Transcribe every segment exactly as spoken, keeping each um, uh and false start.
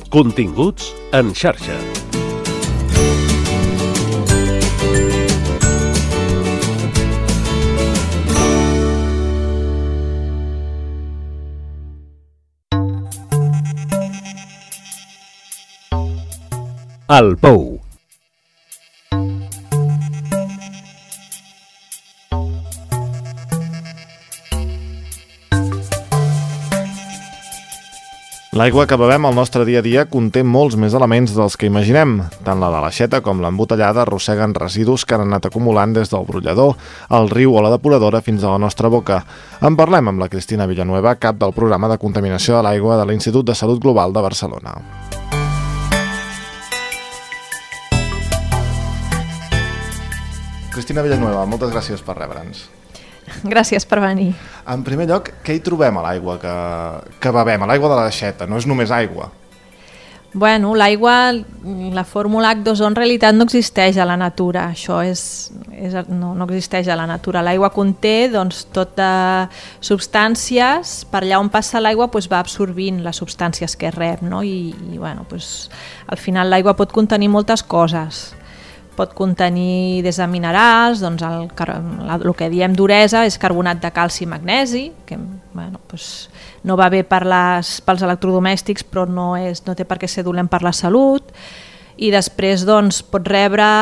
Continguts en xarxa. El Pou. L'aigua que bevem al nostre dia a dia conté molts més elements dels que imaginem. Tant la de l'aixeta com l'embotellada arrosseguen residus que han anat acumulant des del brollador, el riu o la depuradora fins a la nostra boca. En parlem amb la Cristina Villanueva, cap del programa de contaminació de l'aigua de l'Institut de Salut Global de Barcelona. Cristina Villanueva, moltes gràcies per rebre'ns. Gràcies per venir. En primer lloc, què hi trobem a l'aigua que, que bevem, a l'aigua de l'aixeta? No és només aigua. Bueno, l'aigua, la fórmula hac dos o en realitat no existeix a la natura. Això és, és, no, no existeix a la natura. L'aigua conté doncs, tot de substàncies, per allà on passa l'aigua doncs, va absorbint les substàncies que rep, no? I, i bueno, doncs, al final l'aigua pot contenir moltes coses. Pot contenir des de minerals, doncs el, el que diem duresa és carbonat de calci i magnesi, que bueno, doncs no va bé per les, pels electrodomèstics, però no, és, no té per què ser dolent per la salut. I després doncs, pot rebre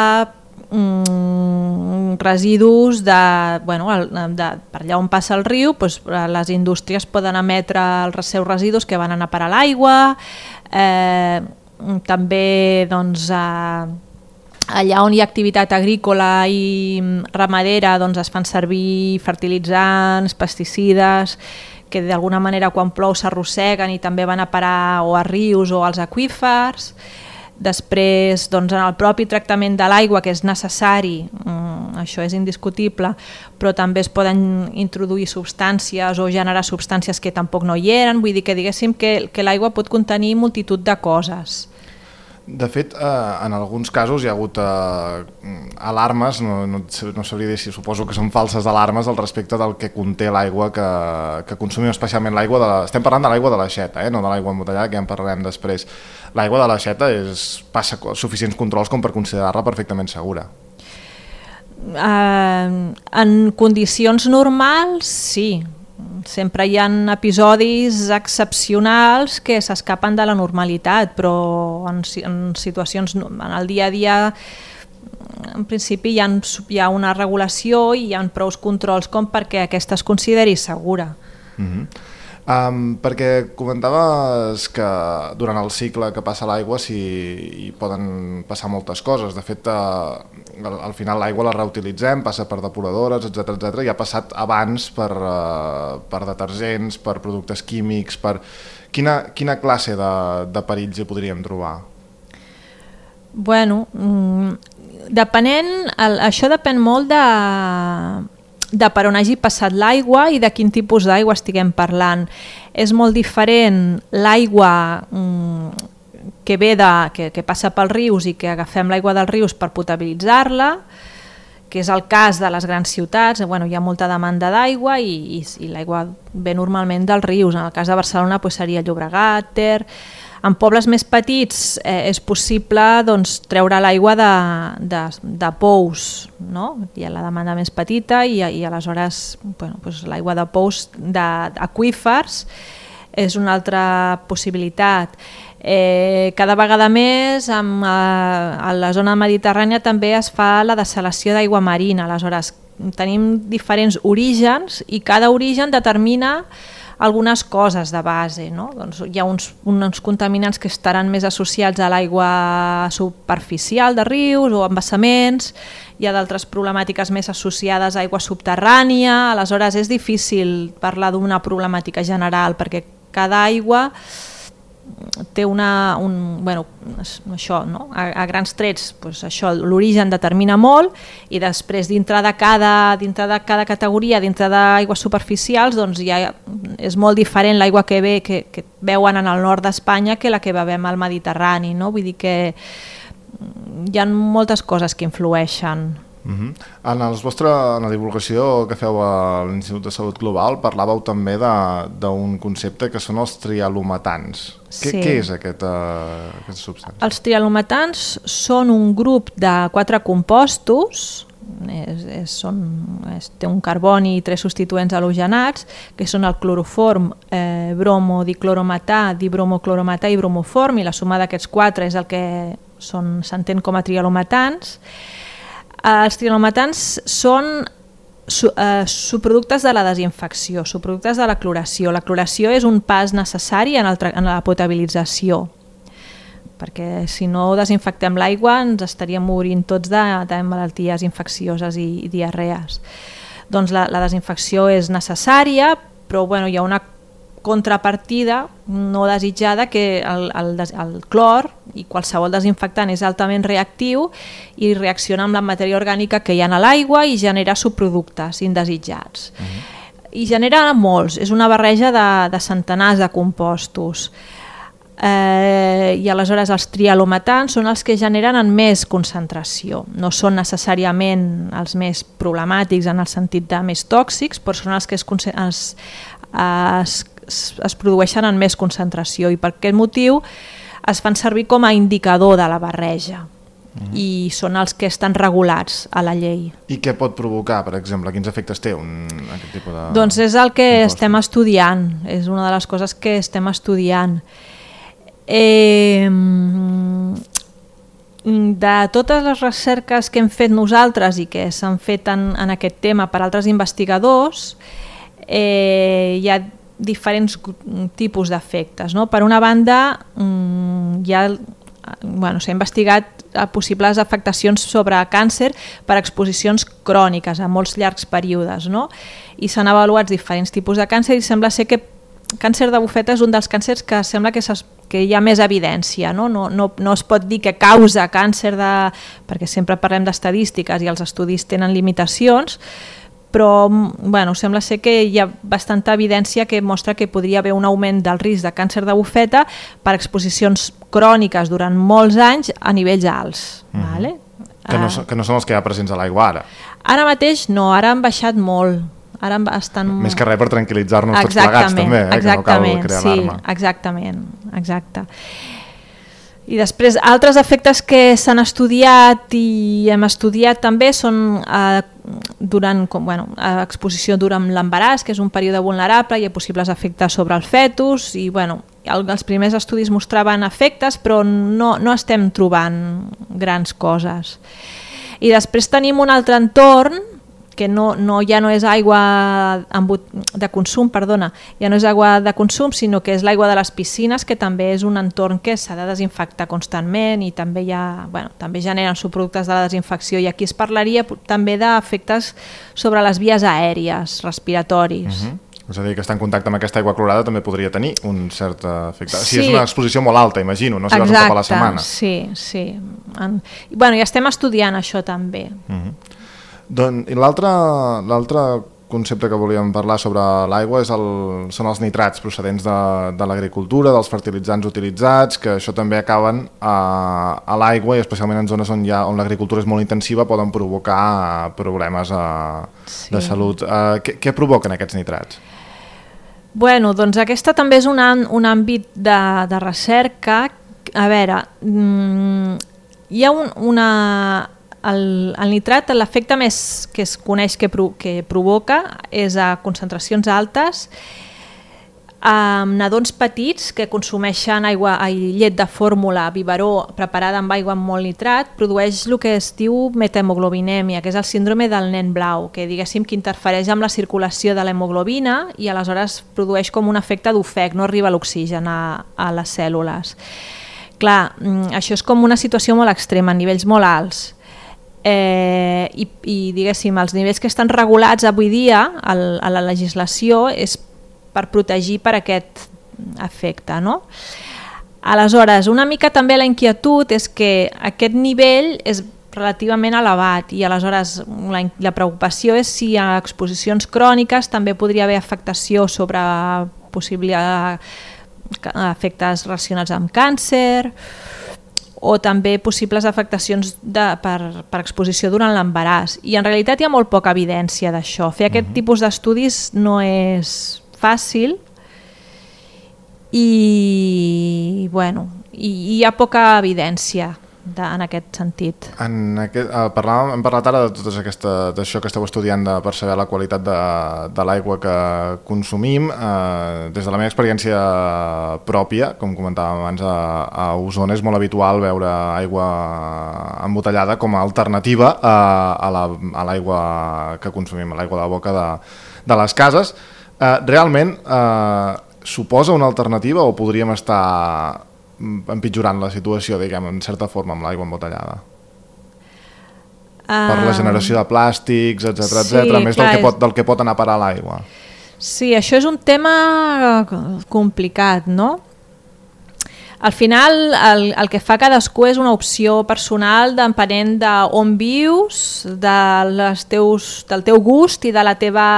mm, residus de, bueno, de, per allà on passa el riu, doncs, les indústries poden emetre els seus residus que van anar a parar a l'aigua, eh, també doncs, eh, allà on hi ha activitat agrícola i ramadera doncs es fan servir fertilitzants, pesticides, que d'alguna manera quan plou s'arrosseguen i també van a parar o a rius o als aqüífers. Després, doncs, en el propi tractament de l'aigua, que és necessari, això és indiscutible, però també es poden introduir substàncies o generar substàncies que tampoc no hi eren, vull dir que diguéssim que, que l'aigua pot contenir multitud de coses. De fet, eh, en alguns casos hi ha hagut eh, alarmes, no, no, no sabria dir si suposo que són falses alarmes al respecte del que conté l'aigua que, que consumim, especialment l'aigua de la... Estem parlant de l'aigua de l'aixeta, eh, no de l'aigua embotellada, que ja en parlarem després. L'aigua de l'aixeta és, passa suficients controls com per considerar-la perfectament segura. Uh, en condicions normals, sí. Sempre hi ha episodis excepcionals que s'escapen de la normalitat, però en, en situacions, en el dia a dia, en principi hi ha, hi ha una regulació i hi ha prous controls com perquè aquesta es consideri segura. Mm-hmm. Um, perquè comentaves que durant el cicle que passa l'aigua s'hi hi poden passar moltes coses. De fet, uh, al, al final l'aigua la reutilitzem, passa per depuradores, etcètera etcètera, i ha passat abans per, uh, per detergents, per productes químics, per... Quina, quina classe de, de perills hi podríem trobar? Bueno, depenent, el, això depèn molt de... de per on hagi passat l'aigua i de quin tipus d'aigua estiguem parlant. És molt diferent l'aigua mm, que ve de, que, que passa pels rius i que agafem l'aigua dels rius per potabilitzar-la, que és el cas de les grans ciutats. Bueno, hi ha molta demanda d'aigua i, i, i l'aigua ve normalment dels rius. En el cas de Barcelona pues, seria Llobregat, Ter... En pobles més petits eh, és possible doncs, treure l'aigua de, de, de pous, no? Hi ha la demanda més petita i, i aleshores bueno, doncs, l'aigua de pous d'aqüífers és una altra possibilitat. Eh, cada vegada més amb, eh, a la zona mediterrània també es fa la dessalació d'aigua marina, aleshores tenim diferents orígens i cada origen determina algunes coses de base, no? Doncs hi ha uns, uns contaminants que estaran més associats a l'aigua superficial de rius o embassaments, hi ha d'altres problemàtiques més associades a aigua subterrània, aleshores és difícil parlar d'una problemàtica general perquè cada aigua té una, un, bueno, això, no? a, a grans trets, doncs això, l'origen determina molt i després dintre de cada, dintre de cada categoria, dintre d'aigües superficials, doncs ja és molt diferent l'aigua que ve, que, que veuen en el nord d'Espanya que la que bevem al Mediterrani, no? Vull dir que hi ha moltes coses que influeixen. Uh-huh. En, els vostre, en la divulgació que feu a l'Institut de Salut Global parlàveu també d'un concepte que són els trialometans. Sí. Què, què és aquest, uh, aquesta substància? Els trialometans són un grup de quatre compostos, és, és, són, és, té un carboni i tres substituents halogenats, que són el cloroform, eh, bromo, diclorometà, dibromoclorometà i bromoform, i la suma d'aquests quatre és el que s'entén com a trialometans. Els trialometans són su, eh, subproductes de la desinfecció, subproductes de la cloració. La cloració és un pas necessari en, el, en la potabilització, perquè si no desinfectem l'aigua ens estaríem morint tots de, de malalties infeccioses i, i diarrees. Doncs la, la desinfecció és necessària, però bueno, hi ha una contrapartida no desitjada, que el, el, el clor i qualsevol desinfectant és altament reactiu i reacciona amb la matèria orgànica que hi ha a l'aigua i genera subproductes indesitjats. Uh-huh. I genera molts, és una barreja de, de centenars de compostos. Eh, i aleshores els trialometans són els que generen en més concentració, no són necessàriament els més problemàtics en el sentit de més tòxics, però són els que es, es, es, es produeixen en més concentració, i per aquest motiu es fan servir com a indicador de la barreja. Mm. I són els que estan regulats a la llei. I què pot provocar, per exemple? Quins efectes té un, aquest tipus de... Doncs és el que estem estudiant, és una de les coses que estem estudiant. Eh, de totes les recerques que hem fet nosaltres i que s'han fet en, en aquest tema per altres investigadors, eh, hi ha diferents tipus d'efectes, no? Per una banda, hi ha, bueno, s'ha investigat possibles afectacions sobre càncer per exposicions cròniques a molts llargs períodes, no? I s'han avaluat diferents tipus de càncer i sembla ser que càncer de bufeta és un dels càncers que sembla que, que hi ha més evidència, no? No, no, no es pot dir que causa càncer de... perquè sempre parlem d'estadístiques i els estudis tenen limitacions, però bueno, sembla ser que hi ha bastanta evidència que mostra que podria haver un augment del risc de càncer de bufeta per exposicions cròniques durant molts anys a nivells alts. Mm-hmm. Vale? Que, no, que no són els que hi ha presents a l'aigua ara. Ara mateix no, ara han baixat molt. Ara estan... Més que res per tranquil·litzar-nos tots plegats també, eh? Que no cal crear sí, alarma. Exactament, exacte. I després altres efectes que s'han estudiat i hem estudiat també són eh, durant, com, bueno, exposició durant l'embaràs, que és un període vulnerable, hi ha possibles efectes sobre el fetus i bueno, els primers estudis mostraven efectes, però no, no estem trobant grans coses. I després tenim un altre entorn que no, no, ja no és aigua de consum, perdona, ja no és aigua de consum, sinó que és l'aigua de les piscines, que també és un entorn que s'ha de desinfectar constantment i també, hi ha, bueno, també generen subproductes de la desinfecció, i aquí es parlaria també d'efectes sobre les vies aèries, respiratoris. Uh-huh. És a dir, que estar en contacte amb aquesta aigua clorada també podria tenir un cert efecte. Sí. Si és una exposició molt alta, imagino, no? Si vas un cop a la setmana. Sí, sí. En... Bueno, i estem estudiant això també. Uh-huh. Doncs, i l'altre concepte que volíem parlar sobre l'aigua és el, són els nitrats procedents de, de l'agricultura, dels fertilitzants utilitzats, que això també acaben a, a l'aigua, i especialment en zones on, ha, on l'agricultura és molt intensiva poden provocar problemes a, sí. de salut. Uh, què, què provoquen aquests nitrats? Bueno, doncs aquesta també és un, un àmbit de, de recerca. A veure, mmm, hi ha un, una... El, el nitrat, l'efecte més que es coneix que, pro, que provoca és a concentracions altes amb nadons petits que consumeixen aigua, llet de fórmula, biberó preparada amb aigua amb molt nitrat, produeix el que es diu metamoglobinemia, que és el síndrome del nen blau, que diguéssim que interfereix amb la circulació de l'hemoglobina i aleshores produeix com un efecte d'ofec, no arriba l'oxigen a, a les cèl·lules. Clar, això és com una situació molt extrema, a nivells molt alts. Eh, i, i diguéssim els nivells que estan regulats avui dia al, a la legislació és per protegir per aquest efecte, no? Aleshores, una mica també la inquietud és que aquest nivell és relativament elevat i aleshores la, la preocupació és si a exposicions cròniques també podria haver afectació sobre possible efectes relacionats amb càncer o també possibles afectacions de, per, per exposició durant l'embaràs. I en realitat hi ha molt poca evidència d'això. Fer aquest uh-huh. tipus d'estudis no és fàcil i, bueno, i, i hi ha poca evidència de, en aquest sentit. En aquest, eh, parlàvem, hem parlat ara de tot això que esteu estudiant de, per saber la qualitat de, de l'aigua que consumim. Eh, des de la meva experiència pròpia, com comentàvem abans, a, a Osona és molt habitual veure aigua embotellada com a alternativa a, a la, a l'aigua que consumim, a l'aigua de boca de, de les cases. Eh, realment eh, suposa una alternativa o podríem estar empitjorant la situació, diguem, en certa forma, amb l'aigua embotellada? Uh, per la generació de plàstics, etcètera, sí, etcètera, més clar, del, que pot, del que pot anar a parar l'aigua. Sí, això és un tema complicat, no? Al final, el, el que fa cadascú és una opció personal depenent d'on vius, de les teus, del teu gust i de la teva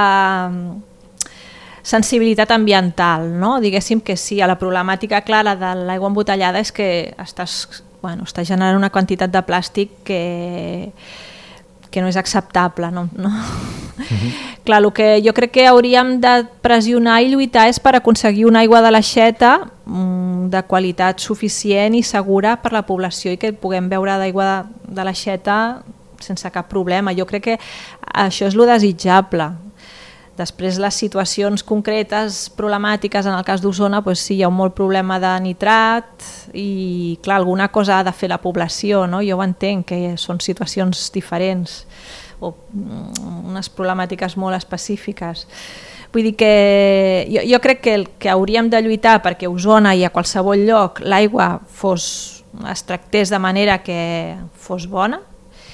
sensibilitat ambiental, no? Diguéssim que sí, a la problemàtica clara de l'aigua embotellada és que estàs, bueno, estàs generant una quantitat de plàstic que, que no és acceptable, no? no? Uh-huh. Clar, el que jo crec que hauríem de pressionar i lluitar és per aconseguir una aigua de l'aixeta de qualitat suficient i segura per la població i que puguem beure d'aigua de, de l'aixeta sense cap problema. Jo crec que això és lo desitjable. Després, les situacions concretes, problemàtiques, en el cas d'Osona, doncs sí, hi ha un molt problema de nitrat i, clar, alguna cosa ha de fer la població, no? Jo ho entenc, que són situacions diferents o unes problemàtiques molt específiques. Vull dir que jo, jo crec que, el, que hauríem de lluitar perquè a Osona i a qualsevol lloc l'aigua fos, es tractés de manera que fos bona,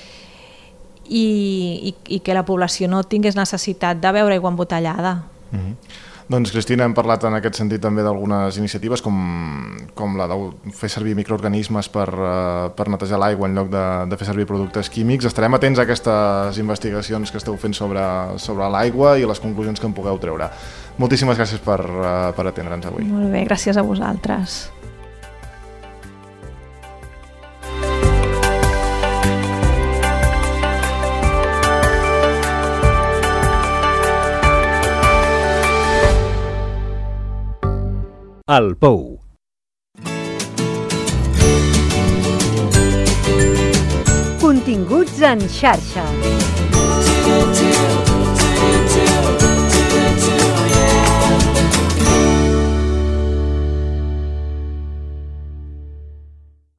I, i, i que la població no tingués necessitat de beure aigua embotellada. Mm-hmm. Doncs, Cristina, hem parlat en aquest sentit també d'algunes iniciatives com, com la de fer servir microorganismes per, uh, per netejar l'aigua en lloc de, de fer servir productes químics. Estarem atents a aquestes investigacions que esteu fent sobre, sobre l'aigua i les conclusions que en pugueu treure. Moltíssimes gràcies per, uh, per atendre'ns avui. Molt bé, gràcies a vosaltres. El Pou. Continguts en xarxa.